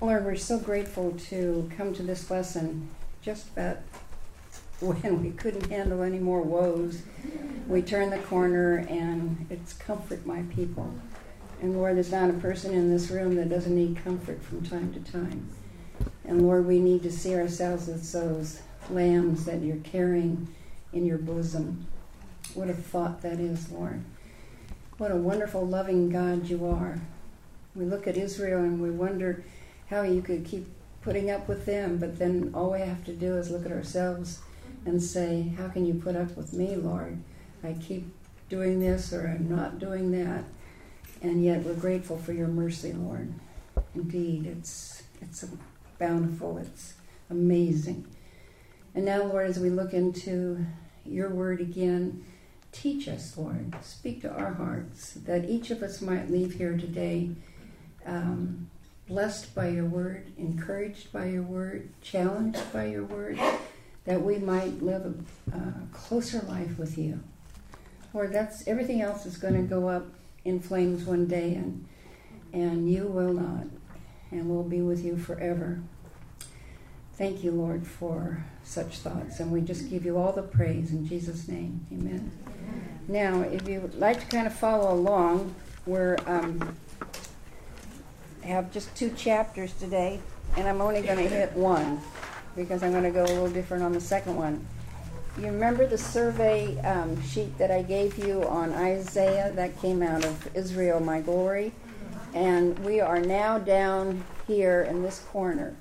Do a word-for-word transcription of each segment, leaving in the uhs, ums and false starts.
Lord, we're so grateful to come to this lesson just about when we couldn't handle any more woes. We turn the corner and it's comfort my people. And Lord, there's not a person in this room that doesn't need comfort from time to time. And Lord, we need to see ourselves as those lambs that you're carrying in your bosom. What a thought that is, Lord. What a wonderful, loving God you are. We look at Israel and we wonder how you could keep putting up with them, but then all we have to do is look at ourselves and say, how can you put up with me, Lord? I keep doing this or I'm not doing that. And yet we're grateful for your mercy, Lord. Indeed, it's it's bountiful, it's amazing. And now, Lord, as we look into your word again, teach us, Lord. Speak to our hearts, that each of us might leave here today um, blessed by your word, encouraged by your word, challenged by your word, that we might live a, a closer life with you. Lord, that's everything else is going to go up in flames one day, and and you will not, and we'll be with you forever. Thank you, Lord, for such thoughts, and we just give you all the praise in Jesus' name. Amen. Amen. Now, if you would like to kind of follow along, we're um, have just two chapters today, and I'm only going to hit one because I'm going to go a little different on the second one. You remember the survey um, sheet that I gave you on Isaiah that came out of Israel, My Glory? And we are now down here in this corner.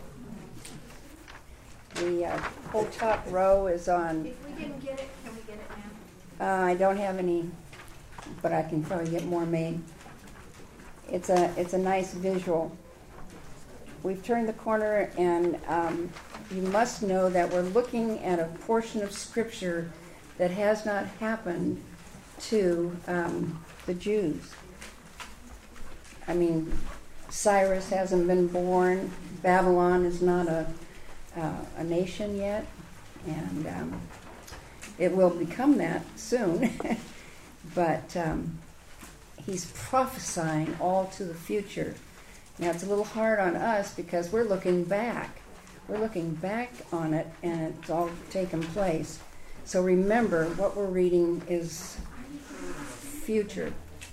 The uh, whole top row is on... If we didn't get it, can we get it now? Uh, I don't have any, but I can probably get more made. It's a it's a nice visual. We've turned the corner, and um, you must know that we're looking at a portion of Scripture that has not happened to um, the Jews. I mean, Cyrus hasn't been born. Babylon is not a uh, a nation yet, and um, it will become that soon. But um, he's prophesying all to the future. Now, it's a little hard on us because we're looking back. We're looking back on it, and it's all taken place. So remember, what we're reading is future.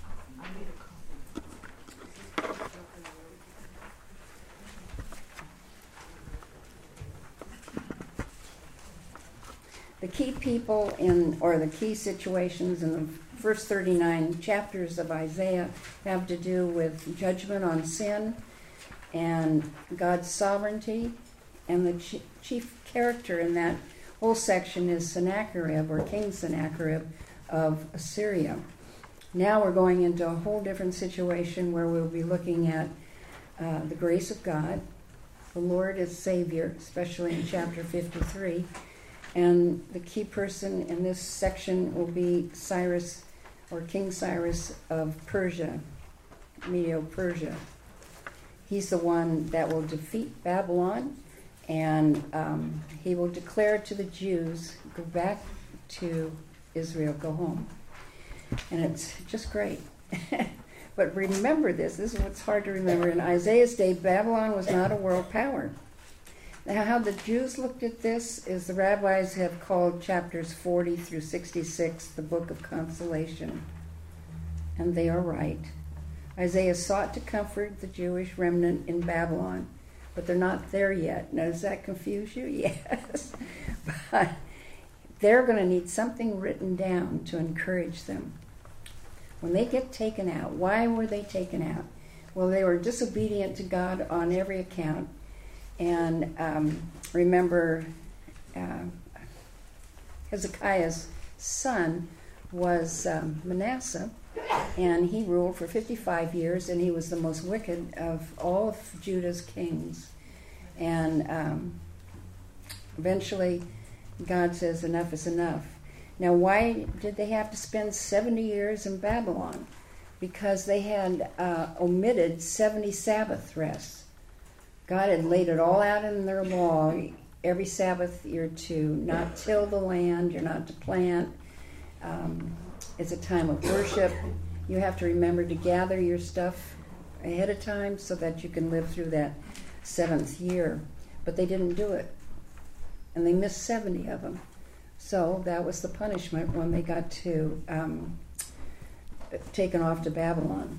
The key people in, or the key situations in the first thirty-nine chapters of Isaiah have to do with judgment on sin and God's sovereignty, and the ch- chief character in that whole section is Sennacherib, or King Sennacherib of Assyria. Now we're going into a whole different situation where we'll be looking at uh, the grace of God, the Lord as Savior, especially in chapter fifty-three. And the key person in this section will be Cyrus, or King Cyrus of Persia, Medo-Persia. He's the one that will defeat Babylon, and um, he will declare to the Jews, go back to Israel, go home. And it's just great. But remember this, this is what's hard to remember. In Isaiah's day, Babylon was not a world power. Now, how the Jews looked at this is the rabbis have called chapters forty through sixty-six the book of consolation. And they are right. Isaiah sought to comfort the Jewish remnant in Babylon, but they're not there yet. Now, does that confuse you? Yes. But they're going to need something written down to encourage them. When they get taken out, why were they taken out? Well, they were disobedient to God on every account. And um, remember, uh, Hezekiah's son was um, Manasseh, and he ruled for fifty-five years, and he was the most wicked of all of Judah's kings. And um, eventually, God says, enough is enough. Now, why did they have to spend seventy years in Babylon? Because they had uh, omitted seventy Sabbath rests. God had laid it all out in their law. Every Sabbath you're to not till the land, you're not to plant. Um, it's a time of worship. You have to remember to gather your stuff ahead of time so that you can live through that seventh year. But they didn't do it. And they missed seventy of them. So that was the punishment when they got to um, taken off to Babylon.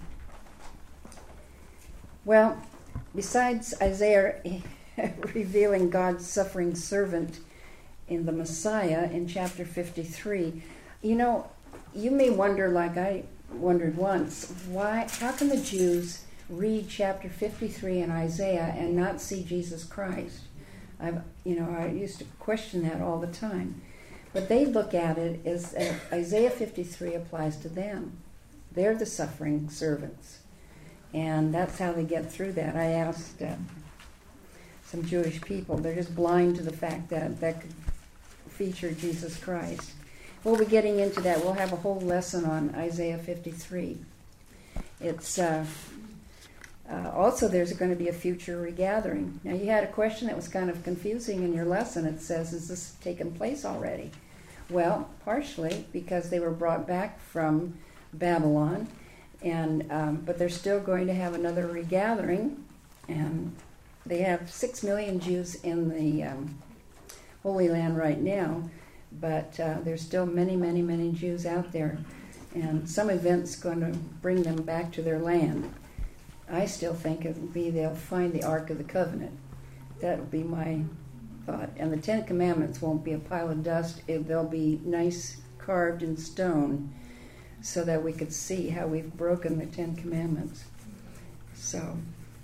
Well, besides Isaiah revealing God's suffering servant in the Messiah in chapter fifty-three, you know, you may wonder, like I wondered once, why? How can the Jews read chapter fifty-three in Isaiah and not see Jesus Christ? I've, you know, I used to question that all the time. But they look at it as uh, Isaiah fifty-three applies to them. They're the suffering servants. And that's how they get through that. I asked uh, some Jewish people, they're just blind to the fact that that could feature Jesus Christ. We'll be getting into that. We'll have a whole lesson on Isaiah fifty-three. It's uh, uh, also there's going to be a future regathering. Now you had a question that was kind of confusing in your lesson. It says, is this taken place already? Well, partially because they were brought back from Babylon, and um, but they're still going to have another regathering, and they have six million Jews in the um, Holy Land right now, but uh, there's still many, many, many Jews out there, and some event's going to bring them back to their land. I still think it'll be they'll find the Ark of the Covenant. That would be my thought. And the Ten Commandments won't be a pile of dust. It, they'll be nice carved in stone so that we could see how we've broken the Ten Commandments. So,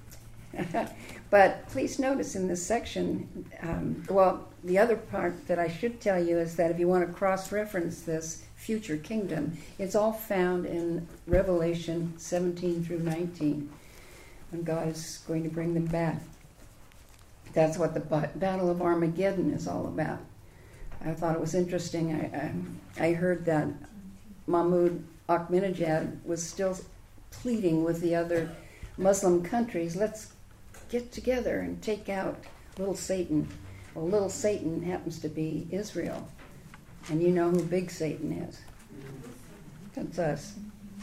but please notice in this section, um, well, the other part that I should tell you is that if you want to cross-reference this future kingdom, it's all found in Revelation seventeen through nineteen, when God is going to bring them back. That's what the Battle of Armageddon is all about. I thought it was interesting. I, I, I heard that Mahmoud Ahmadinejad was still pleading with the other Muslim countries, let's get together and take out little Satan. Well, little Satan happens to be Israel. And you know who big Satan is. That's us.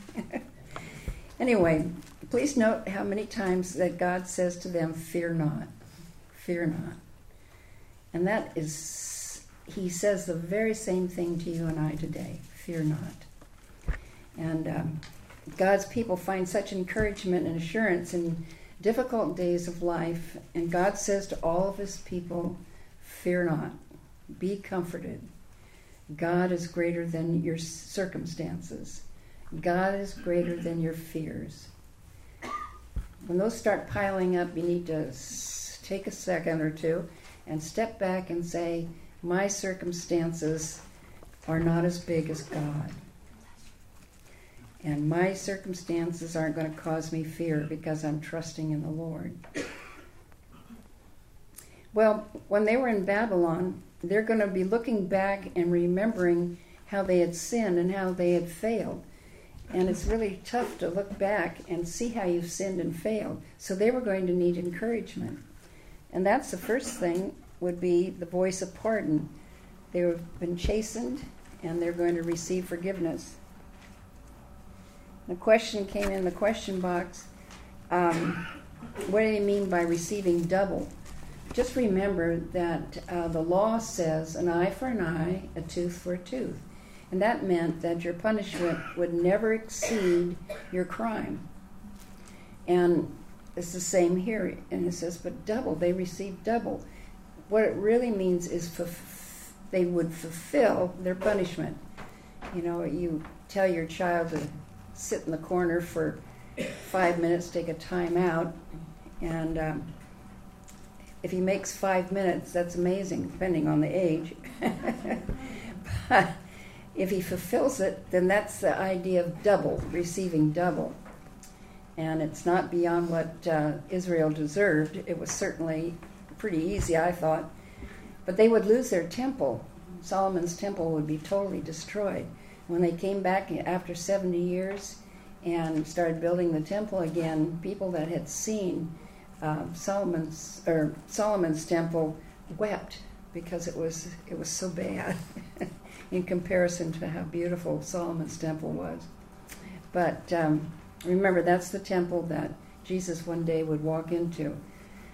Anyway, please note how many times that God says to them, fear not. Fear not. And that is, he says the very same thing to you and I today. Fear not. And um, God's people find such encouragement and assurance in difficult days of life. And God says to all of his people, fear not. Be comforted. God is greater than your circumstances. God is greater than your fears. When those start piling up, you need to take a second or two and step back and say, my circumstances are not as big as God. And my circumstances aren't going to cause me fear because I'm trusting in the Lord. Well, when they were in Babylon, they're going to be looking back and remembering how they had sinned and how they had failed. And it's really tough to look back and see how you've sinned and failed. So they were going to need encouragement. And that's the first thing, would be the voice of pardon. They've been chastened, and they're going to receive forgiveness. The question came in the question box, um, what do you mean by receiving double? Just remember that uh, the law says an eye for an eye, a tooth for a tooth. And that meant that your punishment would never exceed your crime. And it's the same here. And it says, but double, they received double. What it really means is fulf- they would fulfill their punishment. You know, you tell your child to sit in the corner for five minutes, take a time out, and um, if he makes five minutes, that's amazing, depending on the age. But if he fulfills it, then that's the idea of double, receiving double. And it's not beyond what uh, Israel deserved. It was certainly pretty easy, I thought. But they would lose their temple. Solomon's temple would be totally destroyed. When they came back after seventy years and started building the temple again, people that had seen uh, Solomon's or Solomon's temple wept because it was it was so bad in comparison to how beautiful Solomon's temple was. But um, remember, that's the temple that Jesus one day would walk into.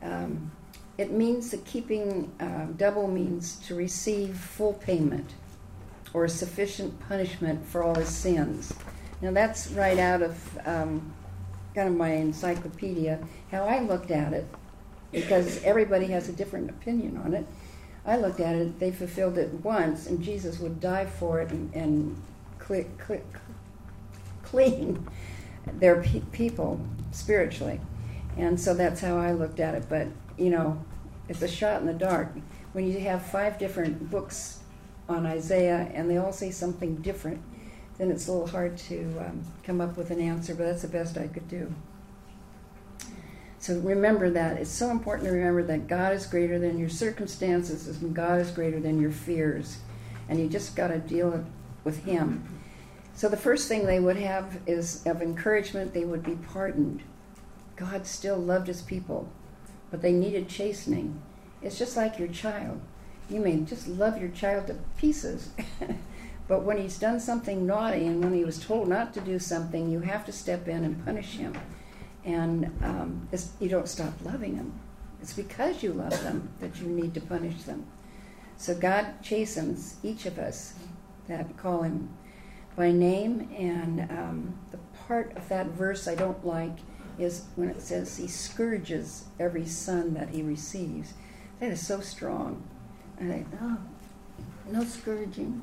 Um, it means that keeping uh, double means to receive full payment or sufficient punishment for all his sins. Now that's right out of um, kind of my encyclopedia, how I looked at it, because everybody has a different opinion on it. I looked at it, they fulfilled it once, and Jesus would die for it and, and cle- cle- clean their pe- people spiritually. And so that's how I looked at it. But, you know, it's a shot in the dark. When you have five different books on Isaiah and they all say something different, then it's a little hard to um, come up with an answer, but that's the best I could do. So remember that. It's so important to remember that God is greater than your circumstances and God is greater than your fears. And you just got to deal with him. So the first thing they would have is of encouragement. They would be pardoned. God still loved his people, but they needed chastening. It's just like your child. You may just love your child to pieces, but when he's done something naughty and when he was told not to do something, you have to step in and punish him. And um, it's, you don't stop loving them. It's because you love them that you need to punish them. So God chastens each of us that call him by name. And um, the part of that verse I don't like is when it says he scourges every son that he receives. That is so strong. And I think, oh, no scourging.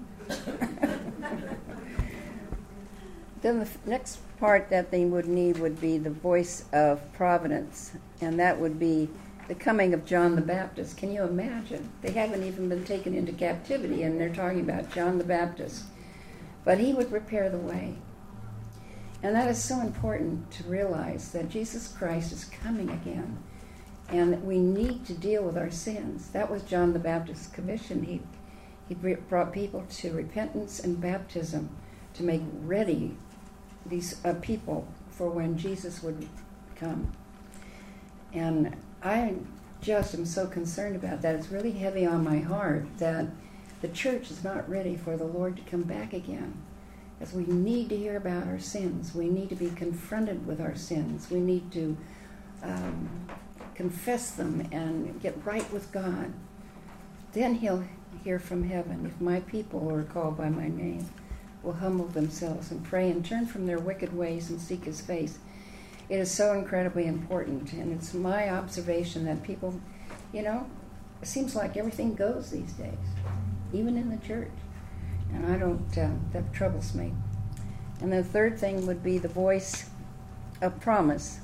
Then the f- next part that they would need would be the voice of providence, and that would be the coming of John the Baptist. Can you imagine? They haven't even been taken into captivity, and they're talking about John the Baptist. But he would prepare the way. And that is so important to realize that Jesus Christ is coming again, and that we need to deal with our sins. That was John the Baptist's commission. He, he brought people to repentance and baptism to make ready these uh, people for when Jesus would come. And I just am so concerned about that. It's really heavy on my heart that the church is not ready for the Lord to come back again. Because we need to hear about our sins. We need to be confronted with our sins. We need to um, confess them and get right with God. Then he'll hear from heaven, if my people who are called by my name will humble themselves and pray and turn from their wicked ways and seek his face. It is so incredibly important, and it's my observation that people, you know, it seems like everything goes these days, even in the church, and I don't, uh, that troubles me. And the third thing would be the voice of promise.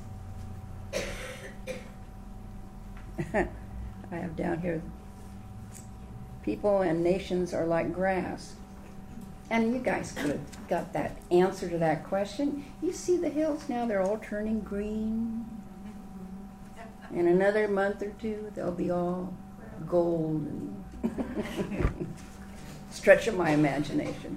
I have down here, people and nations are like grass. And you guys could have got that answer to that question. You see the hills now, they're all turning green. In another month or two, they'll be all gold. And stretch of my imagination.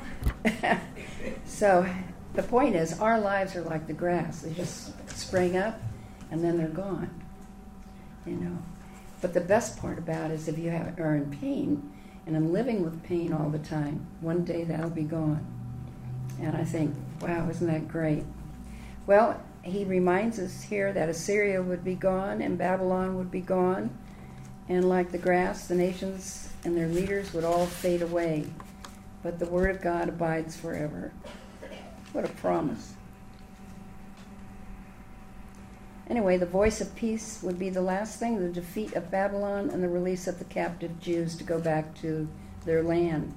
So the point is, our lives are like the grass. They just spring up, and then they're gone. You know. But the best part about it is if you have, are in pain, and I'm living with pain all the time, one day that'll be gone. And I think, wow, isn't that great? Well, he reminds us here that Assyria would be gone and Babylon would be gone. And like the grass, the nations and their leaders would all fade away. But the word of God abides forever. What a promise. Anyway, the voice of peace would be the last thing, the defeat of Babylon and the release of the captive Jews to go back to their land.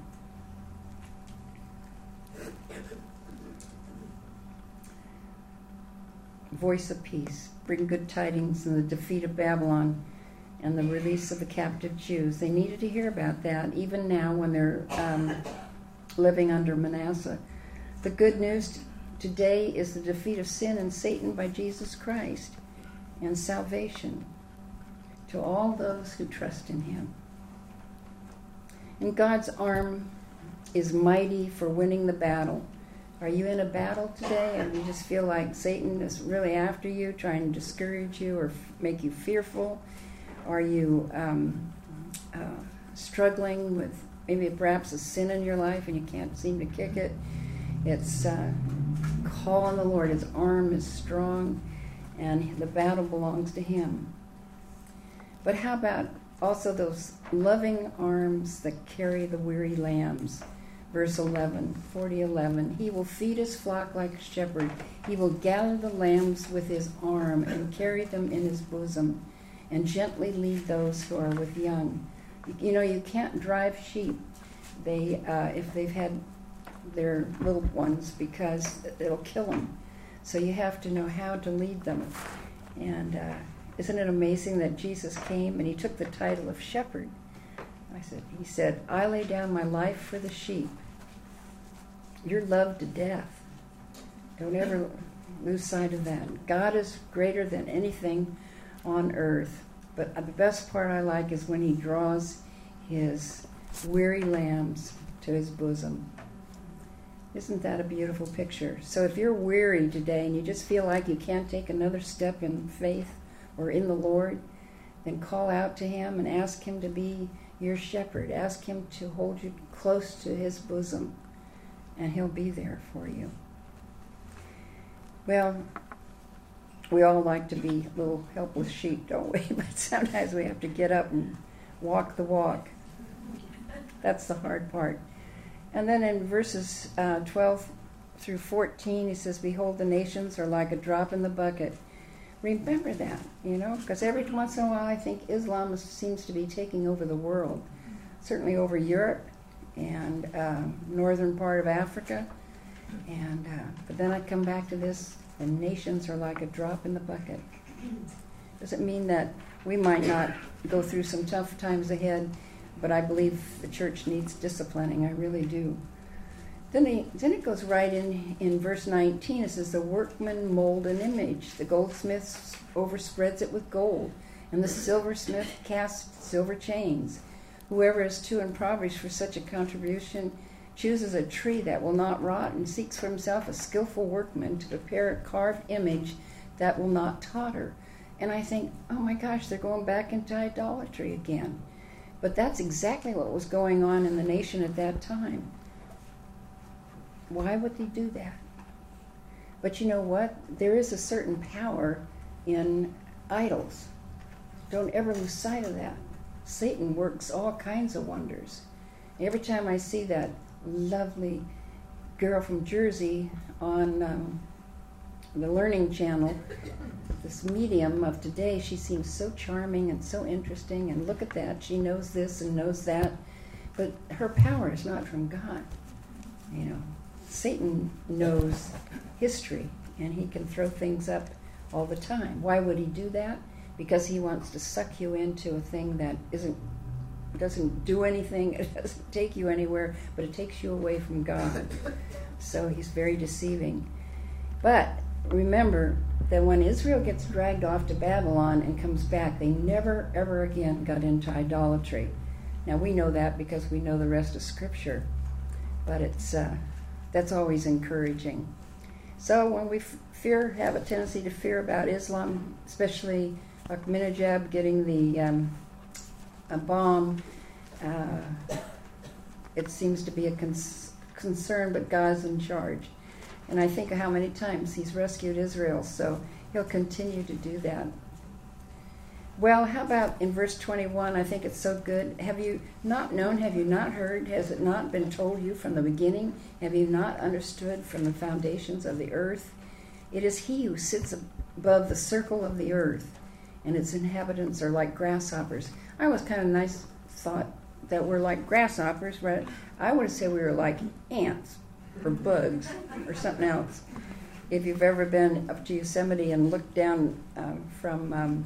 Voice of peace, bring good tidings and the defeat of Babylon and the release of the captive Jews. They needed to hear about that even now when they're um, living under Manasseh. The good news today is the defeat of sin and Satan by Jesus Christ and salvation to all those who trust in him. And God's arm is mighty for winning the battle. Are you in a battle today, or do you just feel like Satan is really after you, trying to discourage you or f- make you fearful? Are you um, uh, struggling with maybe perhaps a sin in your life and you can't seem to kick it? It's uh, call on the Lord. His arm is strong, and the battle belongs to him. But how about also those loving arms that carry the weary lambs? Verse eleven, forty eleven. He will feed his flock like a shepherd. He will gather the lambs with his arm and carry them in his bosom and gently lead those who are with young. You know, you can't drive sheep they uh, if they've had their little ones, because it'll kill them. So you have to know how to lead them. And uh, isn't it amazing that Jesus came and he took the title of shepherd? I said, he said, I lay down my life for the sheep. You're loved to death. Don't ever lose sight of that. God is greater than anything on earth. But the best part I like is when he draws his weary lambs to his bosom. Isn't that a beautiful picture? So if you're weary today and you just feel like you can't take another step in faith or in the Lord, then call out to him and ask him to be your shepherd. Ask him to hold you close to his bosom, and he'll be there for you. Well, we all like to be little helpless sheep, don't we? But sometimes we have to get up and walk the walk. That's the hard part. And then in verses uh, twelve through fourteen, he says, behold, the nations are like a drop in the bucket. Remember that, you know, because every once in a while I think Islam seems to be taking over the world, certainly over Europe and uh, northern part of Africa. And uh, but then I come back to this, the nations are like a drop in the bucket. Doesn't mean that we might not go through some tough times ahead, but I believe the church needs disciplining. I really do. Then, he, then it goes right in, in verse nineteen. It says, the workman mold an image. The goldsmith overspreads it with gold, and the silversmith casts silver chains. Whoever is too impoverished for such a contribution chooses a tree that will not rot and seeks for himself a skillful workman to prepare a carved image that will not totter. And I think, oh my gosh, they're going back into idolatry again. But that's exactly what was going on in the nation at that time. Why would they do that? But you know what? There is a certain power in idols. Don't ever lose sight of that. Satan works all kinds of wonders. Every time I see that lovely girl from Jersey on um, the Learning Channel, this medium of today, she seems so charming and so interesting, and look at that, she knows this and knows that, but her power is not from God. You know, Satan knows history, and he can throw things up all the time. Why would he do that? Because he wants to suck you into a thing that isn't, doesn't do anything, it doesn't take you anywhere, but it takes you away from God. So he's very deceiving. But remember that when Israel gets dragged off to Babylon and comes back, they never, ever again got into idolatry. Now, we know that because we know the rest of Scripture, but it's uh, that's always encouraging. So when we fear, have a tendency to fear about Islam, especially Ahmadinejad getting the um, a bomb, uh, it seems to be a cons- concern, but God's in charge. And I think of how many times he's rescued Israel, so he'll continue to do that. Well, how about in verse twenty-one? I think it's so good. Have you not known? Have you not heard? Has it not been told you from the beginning? Have you not understood from the foundations of the earth? It is he who sits above the circle of the earth, and its inhabitants are like grasshoppers. I always kind of nice thought that we're like grasshoppers, but I would say we were like ants or bugs or something else. If you've ever been up to Yosemite and looked down um, from, um,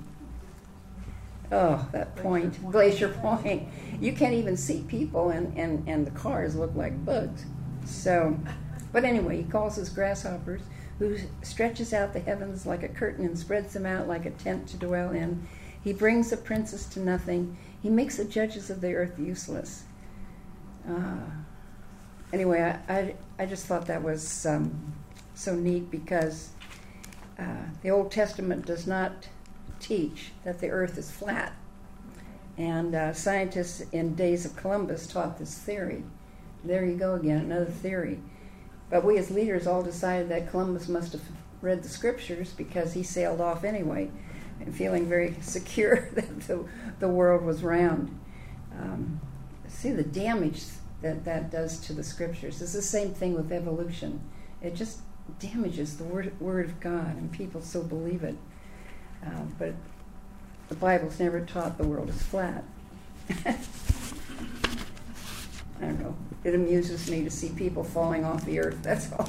oh, that point, Glacier Point, you can't even see people, and, and, and the cars look like bugs. So, but anyway, he calls us grasshoppers, who stretches out the heavens like a curtain and spreads them out like a tent to dwell in. He brings the princes to nothing. He makes the judges of the earth useless. Uh, anyway, I, I, I just thought that was um, so neat, because uh, the Old Testament does not teach that the earth is flat. And uh, scientists in days of Columbus taught this theory. There you go again, another theory. But we as leaders all decided that Columbus must have read the scriptures, because he sailed off anyway. and feeling very secure that the, the world was round. Um, see the damage that that does to the scriptures. It's the same thing with evolution. It just damages the word, word of God, and people so believe it. Uh, but the Bible's never taught the world is flat. I don't know. It amuses me to see people falling off the earth, that's all.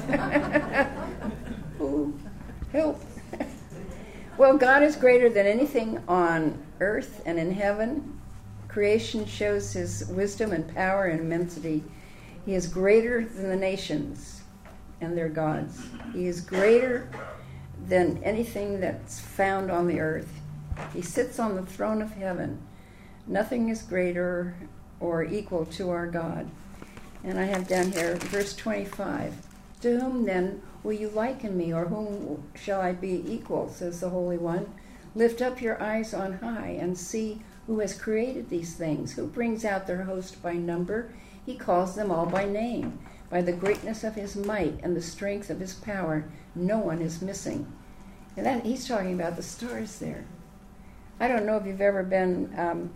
Ooh, help. Well, God is greater than anything on earth and in heaven. Creation shows his wisdom and power and immensity. He is greater than the nations and their gods. He is greater than anything that's found on the earth. He sits on the throne of heaven. Nothing is greater or equal to our God. And I have down here verse twenty-five. To whom then will you liken me, or whom shall I be equal, says the Holy One. Lift up your eyes on high and see who has created these things, who brings out their host by number. He calls them all by name. By the greatness of his might and the strength of his power, no one is missing. And that he's talking about the stars there. I don't know if you've ever been um,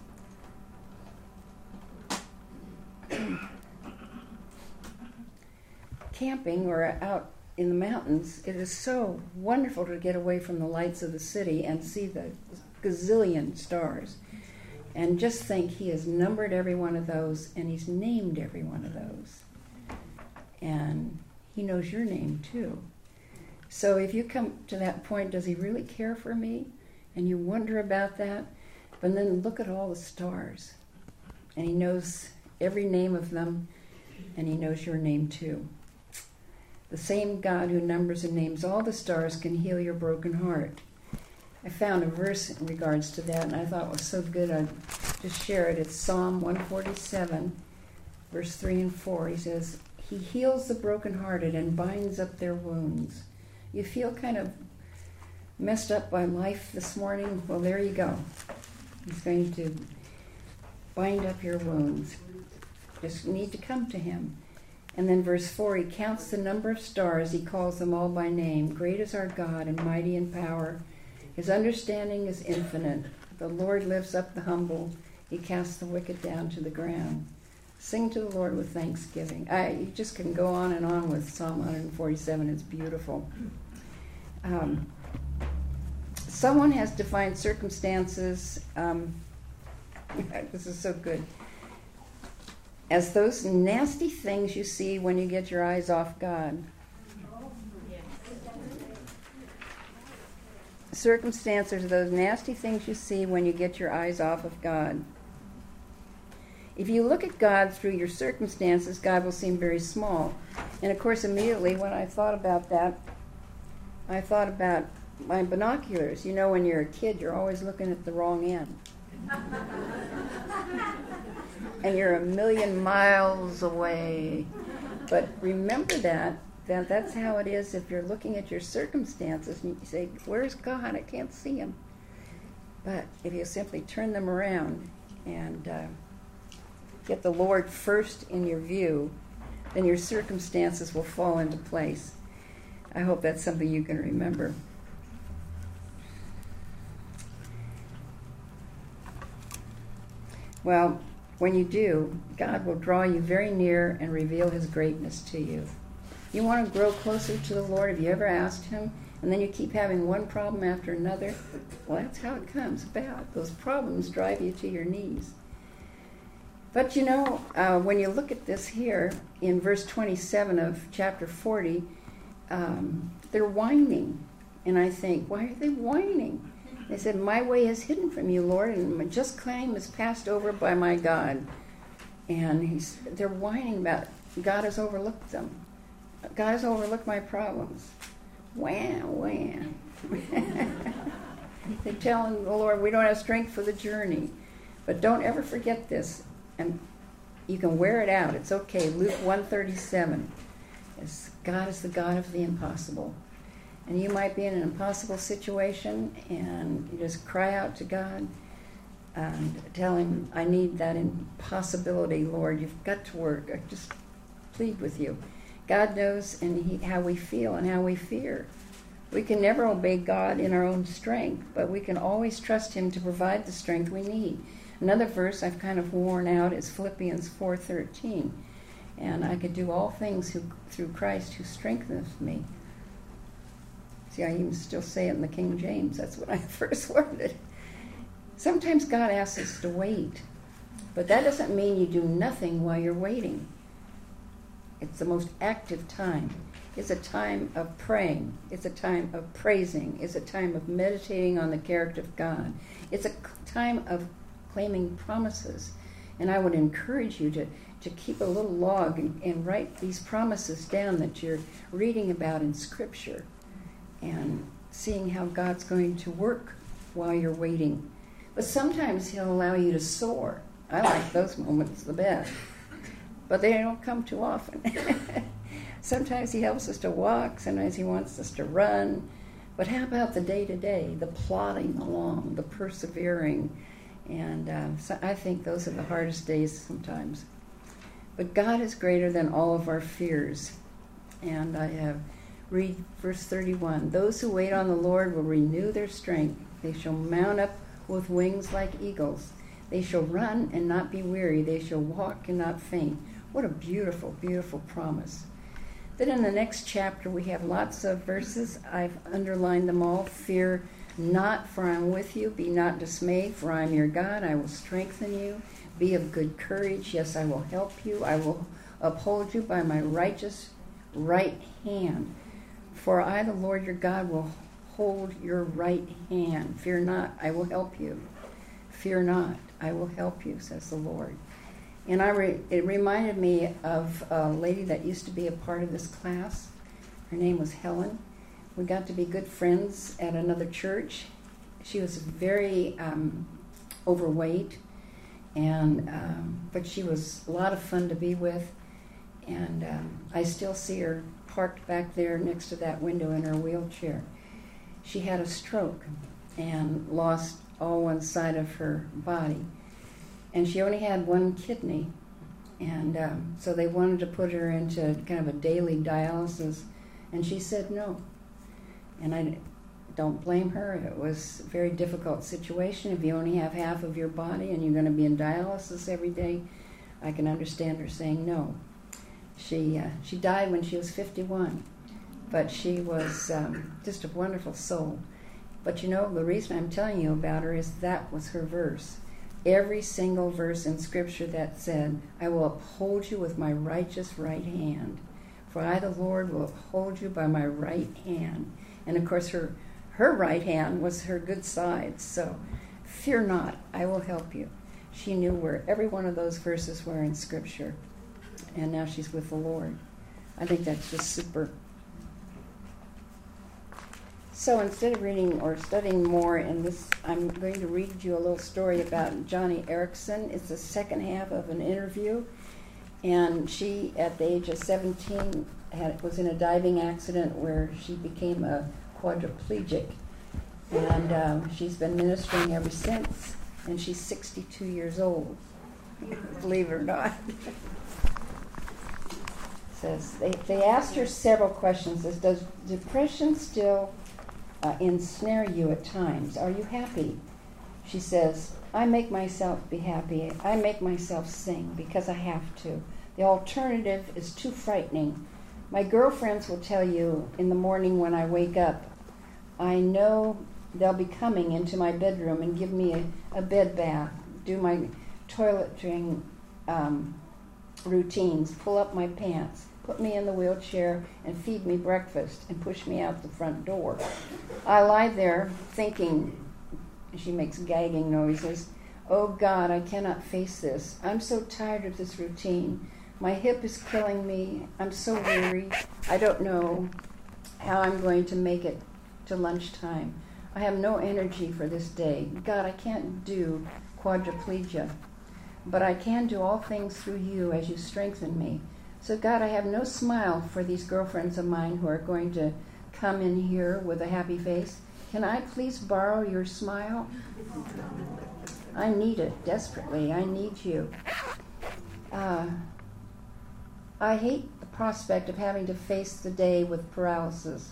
camping or out in the mountains. It is so wonderful to get away from the lights of the city and see the gazillion stars. And just think, he has numbered every one of those, and he's named every one of those. And he knows your name too. So if you come to that point, does he really care for me? And you wonder about that, but then look at all the stars. And he knows every name of them, and he knows your name too. The same God who numbers and names all the stars can heal your broken heart. I found a verse in regards to that, and I thought it was so good I'd just share it. It's Psalm one forty-seven, verse three and four. He says, he heals the brokenhearted and binds up their wounds. You feel kind of messed up by life this morning? Well, there you go. He's going to bind up your wounds. Just need to come to him. And then verse four, he counts the number of stars. He calls them all by name. Great is our God and mighty in power. His understanding is infinite. The Lord lifts up the humble. He casts the wicked down to the ground. Sing to the Lord with thanksgiving. I, you just can go on and on with Psalm one forty-seven. It's beautiful. Um, someone has defined circumstances. Um, this is so good. As those nasty things you see when you get your eyes off God. Circumstances are those nasty things you see when you get your eyes off of God. If you look at God through your circumstances, God will seem very small. And of course, immediately when I thought about that, I thought about my binoculars. You know, when you're a kid, you're always looking at the wrong end. And you're a million miles away. But remember that, that that's how it is if you're looking at your circumstances and you say, where's God? I can't see him. But if you simply turn them around and uh, get the Lord first in your view, then your circumstances will fall into place. I hope that's something you can remember. Well, when you do, God will draw you very near and reveal his greatness to you. You want to grow closer to the Lord? Have you ever asked him? And then you keep having one problem after another? Well, that's how it comes about. Those problems drive you to your knees. But you know, uh, when you look at this here, in verse twenty-seven of chapter forty, um, they're whining. And I think, why are they whining? They said, my way is hidden from you, Lord, and my just claim is passed over by my God. And he's, they're whining about God has overlooked them. God has overlooked my problems. Wham, wham. They're telling the Lord, we don't have strength for the journey. But don't ever forget this. And you can wear it out. It's okay. Luke one thirty-seven. It's, God is the God of the impossible. And you might be in an impossible situation, and you just cry out to God and tell him, I need that impossibility, Lord. You've got to work. I just plead with you. God knows and he, how we feel and how we fear. We can never obey God in our own strength, but we can always trust him to provide the strength we need. Another verse I've kind of worn out is Philippians four thirteen. And I could do all things who, through Christ who strengtheneth me. See, I even still say it in the King James. That's when I first learned it. Sometimes God asks us to wait, but that doesn't mean you do nothing while you're waiting. It's the most active time. It's a time of praying. It's a time of praising. It's a time of meditating on the character of God. It's a time of claiming promises. And I would encourage you to, to keep a little log and, and write these promises down that you're reading about in Scripture and seeing how God's going to work while you're waiting. But sometimes he'll allow you to soar. I like those moments the best. But they don't come too often. Sometimes he helps us to walk. Sometimes he wants us to run. But how about the day-to-day, the plodding along, the persevering? And uh, so I think those are the hardest days sometimes. But God is greater than all of our fears. And I have read verse thirty-one. Those who wait on the Lord will renew their strength. They shall mount up with wings like eagles. They shall run and not be weary. They shall walk and not faint. What a beautiful, beautiful promise. Then in the next chapter we have lots of verses. I've underlined them all. Fear not, for I am with you. Be not dismayed, for I am your God. I will strengthen you. Be of good courage. Yes, I will help you. I will uphold you by my righteous right hand. For I, the Lord your God, will hold your right hand. Fear not, I will help you. Fear not, I will help you, says the Lord. And I re- it reminded me of a lady that used to be a part of this class. Her name was Helen. We got to be good friends at another church. She was very um, overweight, and um, but she was a lot of fun to be with. And um, I still see her parked back there next to that window in her wheelchair. She had a stroke and lost all one side of her body. And she only had one kidney. And um, so they wanted to put her into kind of a daily dialysis. And she said no. And I don't blame her. It was a very difficult situation. If you only have half of your body and you're going to be in dialysis every day, I can understand her saying no. She uh, she died when she was fifty-one, but she was um, just a wonderful soul. But you know, the reason I'm telling you about her is that was her verse. Every single verse in Scripture that said, I will uphold you with my righteous right hand. For I, the Lord, will uphold you by my right hand. And of course, her, her right hand was her good side. So fear not, I will help you. She knew where every one of those verses were in Scripture. And now she's with the Lord. I think that's just super. So instead of reading or studying more in this, I'm going to read you a little story about Johnny Erickson. It's the second half of an interview. And she, at the age of seventeen, had, was in a diving accident where she became a quadriplegic. And um, she's been ministering ever since. And she's sixty-two years old, believe it or not. Says they, they asked her several questions. Says, does depression still uh, ensnare you at times? Are you happy? She says, I make myself be happy. I make myself sing because I have to. The alternative is too frightening. My girlfriends will tell you in the morning when I wake up, I know they'll be coming into my bedroom and give me a, a bed bath, do my toiletring um, routines, pull up my pants, put me in the wheelchair and feed me breakfast and push me out the front door. I lie there thinking, she makes gagging noises, oh God, I cannot face this. I'm so tired of this routine. My hip is killing me. I'm so weary. I don't know how I'm going to make it to lunchtime. I have no energy for this day. God, I can't do quadriplegia, but I can do all things through you as you strengthen me. So God, I have no smile for these girlfriends of mine who are going to come in here with a happy face. Can I please borrow your smile? I need it desperately. I need you. Uh, I hate the prospect of having to face the day with paralysis.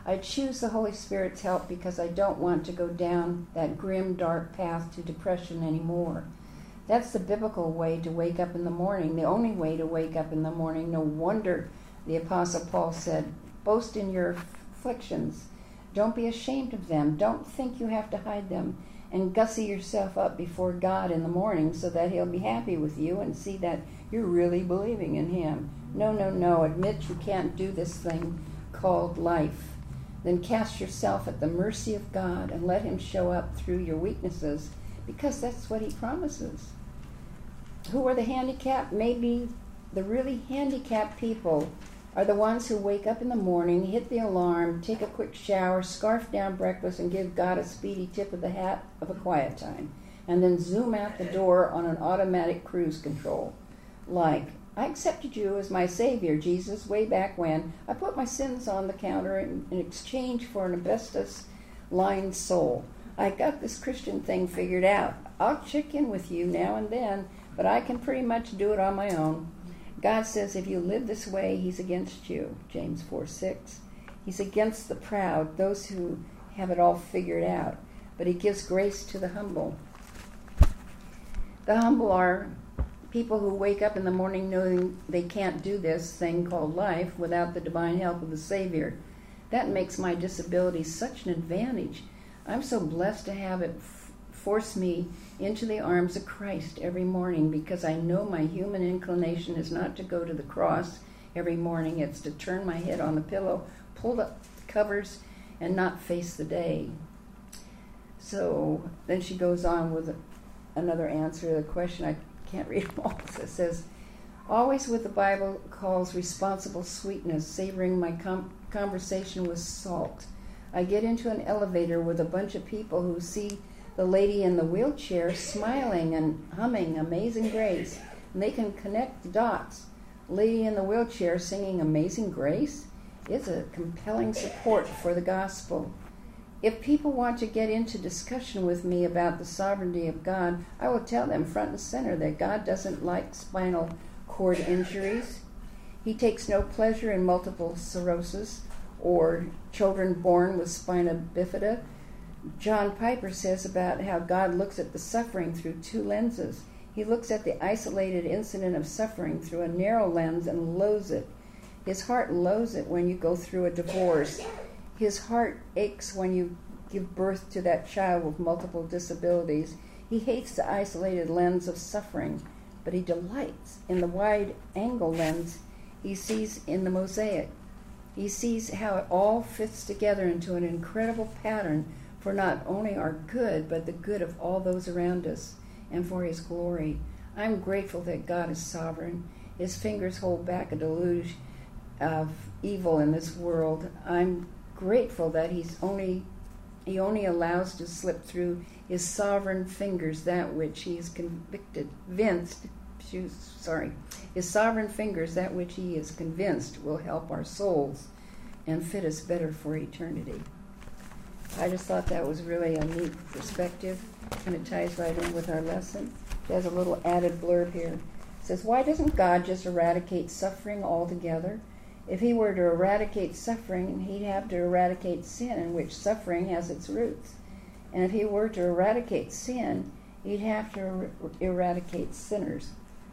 I choose the Holy Spirit's help because I don't want to go down that grim, dark path to depression anymore. That's the biblical way to wake up in the morning, the only way to wake up in the morning. No wonder the Apostle Paul said, boast in your afflictions. Don't be ashamed of them. Don't think you have to hide them. And gussy yourself up before God in the morning so that he'll be happy with you and see that you're really believing in him. No, no, no. Admit you can't do this thing called life. Then cast yourself at the mercy of God and let him show up through your weaknesses, because that's what he promises. Who are the handicapped? Maybe the really handicapped people are the ones who wake up in the morning, hit the alarm, take a quick shower, scarf down breakfast, and give God a speedy tip of the hat of a quiet time, and then zoom out the door on an automatic cruise control. Like, I accepted you as my Savior, Jesus, way back when. I put my sins on the counter in, in exchange for an asbestos-lined soul. I got this Christian thing figured out. I'll check in with you now and then, but I can pretty much do it on my own. God says if you live this way, he's against you, James four six. He's against the proud, those who have it all figured out, but he gives grace to the humble. The humble are people who wake up in the morning knowing they can't do this thing called life without the divine help of the Savior. That makes my disability such an advantage. I'm so blessed to have it f- force me into the arms of Christ every morning, because I know my human inclination is not to go to the cross every morning. It's to turn my head on the pillow, pull up the covers, and not face the day. So then she goes on with another answer to the question. I can't read them all. It says, always what the Bible calls responsible sweetness, savoring my com- conversation with salt. I get into an elevator with a bunch of people who see the lady in the wheelchair smiling and humming Amazing Grace, and they can connect the dots. Lady in the wheelchair singing Amazing Grace is a compelling support for the gospel. If people want to get into discussion with me about the sovereignty of God, I will tell them front and center that God doesn't like spinal cord injuries. He takes no pleasure in multiple sclerosis or children born with spina bifida. John Piper says about how God looks at the suffering through two lenses. He looks at the isolated incident of suffering through a narrow lens and loathes it. His heart loathes it when you go through a divorce. His heart aches when you give birth to that child with multiple disabilities. He hates the isolated lens of suffering, but he delights in the wide-angle lens he sees in the mosaic. He sees how it all fits together into an incredible pattern for not only our good, but the good of all those around us, and for his glory. I'm grateful that God is sovereign. His fingers hold back a deluge of evil in this world. I'm grateful that he's only he only allows to slip through his sovereign fingers that which he is convicted, convinced, sorry, his sovereign fingers that which he is convinced will help our souls and fit us better for eternity. I just thought that was really a neat perspective, and it ties right in with our lesson. It has a little added blurb here. It says, why doesn't God just eradicate suffering altogether? If he were to eradicate suffering, he'd have to eradicate sin, in which suffering has its roots. And if he were to eradicate sin, he'd have to er- eradicate sinners.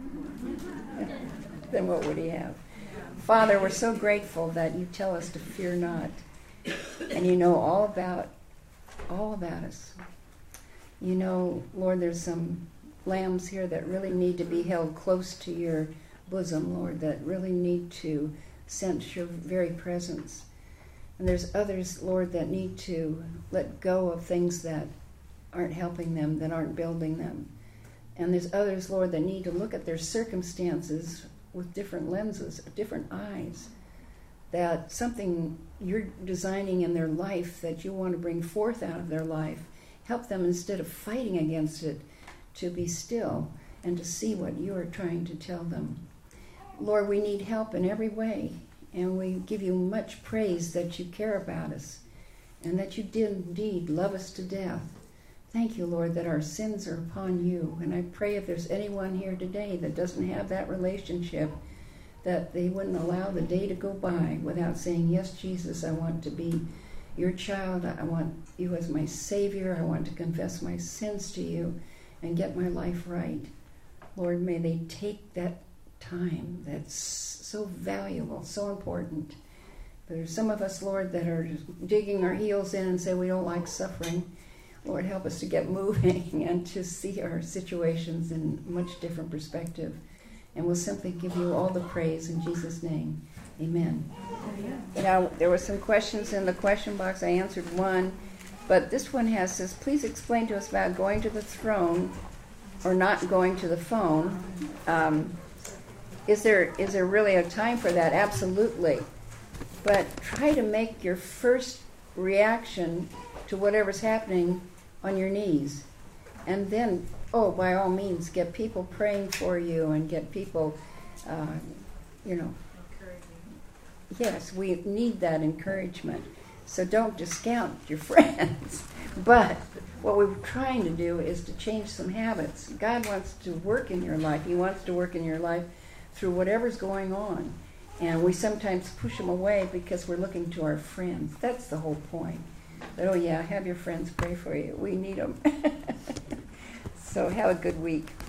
Then what would he have? Father, we're so grateful that you tell us to fear not. And you know all about all about us. You know, Lord, there's some lambs here that really need to be held close to your bosom, Lord, that really need to sense your very presence. And there's others, Lord, that need to let go of things that aren't helping them, that aren't building them. And there's others, Lord, that need to look at their circumstances with different lenses, different eyes, that something you're designing in their life that you want to bring forth out of their life, help them instead of fighting against it to be still and to see what you are trying to tell them. Lord, we need help in every way, and we give you much praise that you care about us and that you did indeed love us to death. Thank you, Lord, that our sins are upon you. And I pray if there's anyone here today that doesn't have that relationship, that they wouldn't allow the day to go by without saying, yes, Jesus, I want to be your child. I want you as my Savior. I want to confess my sins to you and get my life right. Lord, may they take that time that's so valuable, so important. There's some of us, Lord, that are digging our heels in and say we don't like suffering. Lord, help us to get moving and to see our situations in a much different perspective. And we'll simply give you all the praise in Jesus' name. Amen. Now, there were some questions in the question box. I answered one. But this one has says, please explain to us about going to the throne or not going to the phone. Um, is there is there really a time for that? Absolutely. But try to make your first reaction to whatever's happening on your knees. And then, oh, by all means, get people praying for you and get people, uh, you know. Yes, we need that encouragement. So don't discount your friends. But what we're trying to do is to change some habits. God wants to work in your life. He wants to work in your life through whatever's going on. And we sometimes push them away because we're looking to our friends. That's the whole point. But, oh, yeah, have your friends pray for you. We need them. So have a good week.